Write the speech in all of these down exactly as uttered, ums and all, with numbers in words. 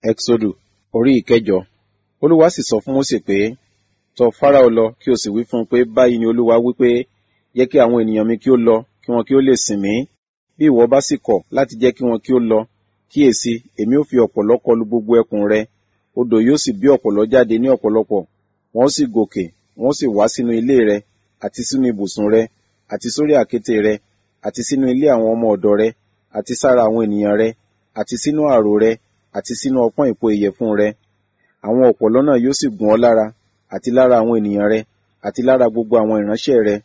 Ẹ́kísódù orí ìkẹjọ. Olúwa sì sọ fún Mósè pé, tọ̀ Fáráò lọ kí o sì wí fún un pé, báyìí ni Olúwa wí pé, jẹ́ kí àwọn ènìyàn mi kí ó lọ, kí wọn kí ó lè sìn mí. Bí ìwọ bá sì kọ̀ láti jẹ́ kí wọn kí ó lọ, kíyèsi, èmi ó fi ọ̀pọ̀lọ́ kọlu gbogbo ẹkùn rẹ, odò yóò sì bí ọ̀pọ̀lọ́ jáde ní ọ̀pọ̀lọpọ̀, wọn ó sì gòkè, wọn ó sì wá sínú ilé rẹ, àti sínú ibùsùn rẹ, àti sórí àkéte rẹ, àti sínú ilé àwọn ọmọ ọ̀dọ̀ rẹ, àti sára àwọn ènìyàn rẹ, àti sínú àrò rẹ, àti sínú ọpọ́n ìpo ìyẹ̀fun rẹ. Àwọn ọ̀pọ̀lọ́ náà yóò sì gùn ọ́ lára, àti lára àwọn ènìyàn rẹ, àti lára gbogbo àwọn ìránṣẹ́ rẹ.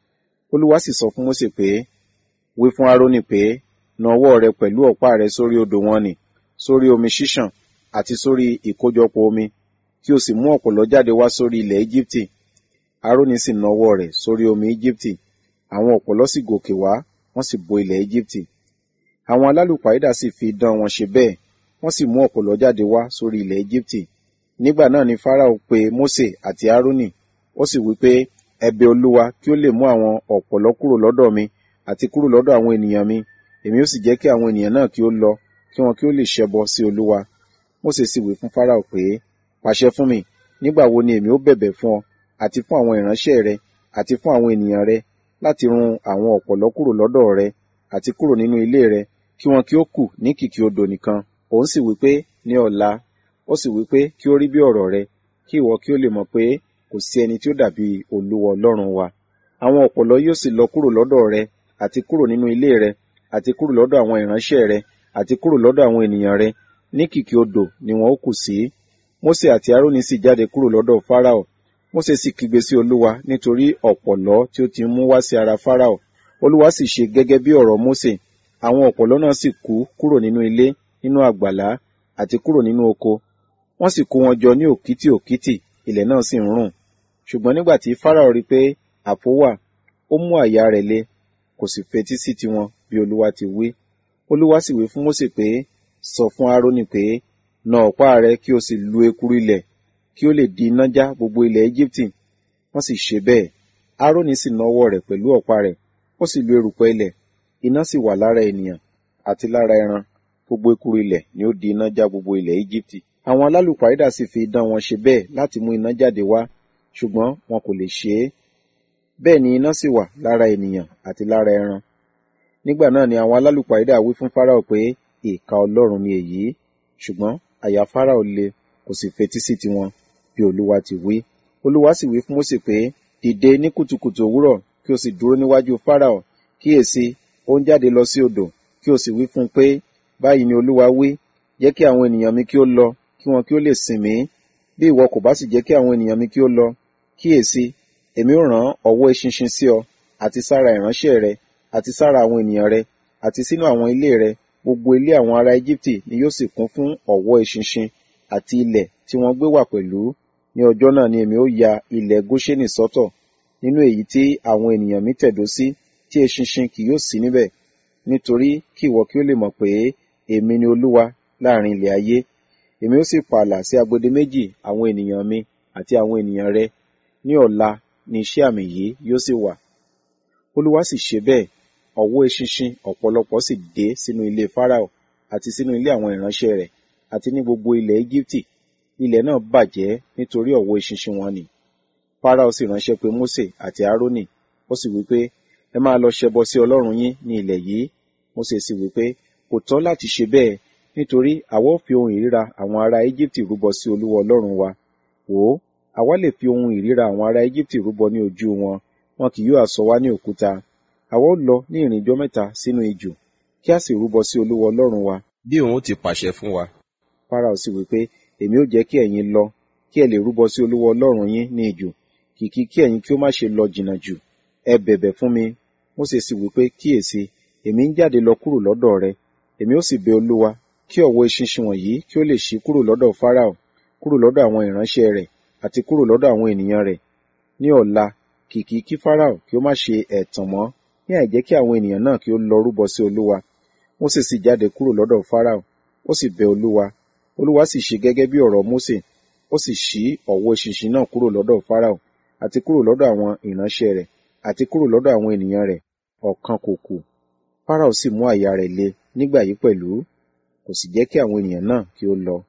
Olúwa sì sọ fún Mósè pé, wí fún Árónì pé, na ọwọ́ rẹ pẹ̀lú ọ̀pá rẹ sórí odò wọn nì, sórí omi ṣíṣàn, àti sórí ìkójọpọ̀ omi, kí o sì mú ọ̀pọ̀lọ́ jáde wá sórí ilẹ̀ Íjíbítì. Árónì sì na ọwọ́ rẹ̀ sórí omi Íjíbítì, àwọn ọ̀pọ̀lọ́ sì gòkè wá, wọ́n sì bo ilẹ̀ Íjíbítì. Àwọn alálùpàídà sì fi idán wọn ṣe bẹ́ẹ̀, wọ́n sì mú ọ̀pọ̀lọ́ jáde wá sórí ilẹ̀ Íjíbítì. Nígbà náà ni Fáráò pe Mósè àti Árónì, ó sì wí pé, ẹ bẹ̀ Olúwa kí ó lè mú àwọn ọ̀pọ̀lọ́ kúrò lọ́dọ̀ mi, àti kúrò lọ́dọ̀ àwọn ènìyàn mi, èmi ó sì jẹ́ kí àwọn ènìyàn náà kí ó lọ, kí wọn kí ó lè ṣẹbọ sí Olúwa. Mósè sì wí fún Fáráò pé, pàṣẹ fún mi, nígbà wo ni èmi ó bẹ̀bẹ̀ fún ọ, àti fún àwọn ìránṣẹ́ rẹ, àti fún àwọn ènìyàn rẹ, láti run àwọn ọ̀pọ̀lọ́ kúrò lọ́dọ̀ rẹ, àti kúrò nínú ilé rẹ, kí wọn kí ó kù ní kìkì odò nìkan. Òun sì wí pé, ní ọ̀la. Ó sì wí pé, kí ó rí bí ọ̀rọ̀ rẹ, kí ìwọ kí ó lè mọ̀ pé kò sí ẹni tí ó dàbí Olúwa Ọlọ́run wa. Àwọn ọ̀pọ̀lọ́ yóò sì lọ kúrò lọ́dọ̀ rẹ, àti kúrò nínú ilé rẹ, àti kúrò lọ́dọ̀ àwọn ìránṣẹ́ rẹ, àti kúrò lọ́dọ̀ àwọn ènìyàn rẹ, ní kìkì odò ni wọn ó kù sí. Mósè àti Árónì sì jáde kúrò lọ́dọ̀ Fáráò. Mósè sì kígbe sí Olúwa nítorí ọ̀pọ̀lọ́ tí ó ti mú wá sí ara Fáráò. Olúwa sì ṣe gẹ́gẹ́ bí ọ̀rọ̀ Mósè. Àwọn ọ̀pọ̀lọ́ náà sì kú kúrò nínú ilé, nínú àgbàlá, àti kúrò nínú oko. Wọ́n sì kó wọn jọ ní òkìtì òkìtì, ilẹ̀ náà sì ń rùn. Ṣùgbọ́n nígbà tí Fáráò rí pé àpò wà, ó mú àyà rẹ̀ le, kò sì fetí sí tiwọn bí Olúwa ti wí. Olúwa sì wí fún Mósè pé, sọ fún Árónì pé, na ọ̀pá rẹ kí o sì lu ekuru ilẹ̀, kí ó lè di iná já gbogbo ilẹ̀ Íjíbítì. Wọ́n sì ṣe bẹ́ẹ̀. Árónì sì na ọwọ́ rẹ̀ pẹ̀lú ọ̀pá rẹ̀, ó sì lu erùpẹ̀ ilẹ̀, iná sì wà lára ènìyàn àti lára ẹran, gbogbo ekuru ilẹ̀ ni ó di iná já gbogbo ilẹ̀ Íjíbítì. Àwọn alálùpàídà sì fi idán wọn ṣe bẹ́ẹ̀ láti mú iná jáde wá, ṣùgbọ́n wọn kò lè ṣe é. Bẹ́ẹ̀ ni iná sì wà lára ènìyàn àti lára ẹran. Nígbà náà ni àwọn alálùpàídà wí fún Fáráò pé, ìkà Ọlọ́run ni èyí. Ṣùgbọ́n àyà Fáráò le, kò sì fetí sí tiwọn bí Olúwa ti wí. Olúwa sì wí fún Mósè pé, dìde ní kùtùkùtù òwúrọ̀, kí o sì dúró níwájú Fáráò. Kíyèsi, ó ń jáde lọ sí odò, kí o sì wí fún un pé, báyìí ni Olúwa wí, jẹ́ kí àwọn ènìyàn mi kí ó lọ, kí wọn kí ó lè sìn mí. Bí ìwọ kò bá sì jẹ́ kí àwọn ènìyàn mi kí ó lọ, kíyèsi, èmi ó rán ọ̀wọ́ eṣinṣin sí ọ, àti sára ìránṣẹ́ rẹ, àti sára àwọn ènìyàn rẹ, àti sínú àwọn ilé rẹ. Gbogbo ilé àwọn ará Íjíbítì ni yóò sì kún fún ọ̀wọ́ eṣinṣin, àti ilẹ̀ tí wọ́n gbé wà pẹ̀lú. Ní ọjọ́ náà ni èmi ó ya ilẹ̀ Góṣẹ́nì sọ́tọ̀, nínú èyí tí àwọn ènìyàn mi tẹ̀dó sí, tí eṣinṣin kì yóò sí níbẹ̀. Nítorí kí ìwọ kí ó lè mọ̀ pé èmi ni Olúwa láàrin ilẹ̀ ayé. Èmi ó sì pààlà sí agbede méjì àwọn ènìyàn mi àti àwọn ènìyàn rẹ. Ní ọ̀la ni iṣẹ́ àmì yìí yóò sì wà. Olúwa sì ṣe bẹ́ẹ̀. Ọ̀wọ́ eṣinṣin ọ̀pọ̀lọpọ̀ sì dé sínú ilé Fáráò, àti sínú ilé àwọn ìránṣẹ́ rẹ̀, àti ní gbogbo ilẹ̀ Íjíbítì. Ilẹ̀ náà bàjẹ́ nítorí ọ̀wọ́ eṣinṣin wọn nì. Fáráò sì ránṣẹ́ pé Mósè àti Árónì, ó sì wí pé, ẹ máa lọ ṣẹbọ sí Ọlọ́run yín ní ilẹ̀ yìí. Mósè sì wí pé, kò tọ́ láti ṣe bẹ́ẹ̀, nítorí àwa ó fi ohun ìríra àwọn ará Íjíbítì rúbọ sí Olúwa Ọlọ́run wa. Wò ó, àwa lè fi ohun ìríra àwọn ará Íjíbítì rúbọ ní ojú wọn, wọn kì yóò sọ wá ní òkúta. Àwa ó lọ ní ìrìnjọ́ mẹ́ta sínú ijù, kí a sì rúbọ sí Olúwa Ọlọ́run wa, bí òun ti pàṣẹ fún wa. Fáráò sì wí pé, èmi ó jẹ́ kí ẹ̀yin lọ, kí ẹ lè rúbọ sí Olúwa Ọlọ́run yín ní ijù, kìkì kí ẹ̀yin kí ó má ṣe lọ jìnnà jù. Ẹ bẹ̀bẹ̀ fún mi. Mósè sì wí pé, kíyèsi, èmi ń jáde lọ kúrò lọ́dọ̀ rẹ. Èmi ó sì bẹ̀ Olúwa, kí ọ̀wọ́ eṣinṣin wọ̀nyí kí ó lè ṣí kúrò lọ́dọ̀ Fáráò, kúrò lọ́dọ̀ àwọn ìránṣẹ́ rẹ̀, àti kúrò lọ́dọ̀ àwọn ènìyàn rẹ̀. Ní ọ̀la, kìkì kí Fáráò kí ó má ṣe ẹ̀tàn mọ́, ní àìjẹ́ kí àwọn ènìyàn náà kí ó lọ rúbọ sí Olúwa. Mósè sì jáde kúrò lọ́dọ̀ Fáráò, ó sì bẹ̀ Olúwa. Olúwa sì ṣe gẹ́gẹ́ bí ọ̀rọ̀ Mósè, ó sì ṣí ọ̀wọ́ eṣinṣin náà kúrò lọ́dọ̀ Fáráò, àti kúrò lọ́dọ̀ àwọn ìránṣẹ́ rẹ̀, àti kúrò lọ́dọ̀ àwọn ènìyàn rẹ̀, ọ̀kan kò kù. Fáráò sì mú àyà rẹ̀ le nígbà yìí pẹ̀lú, kò sì jẹ́ kí àwọn ènìyàn náà kí ó lọ.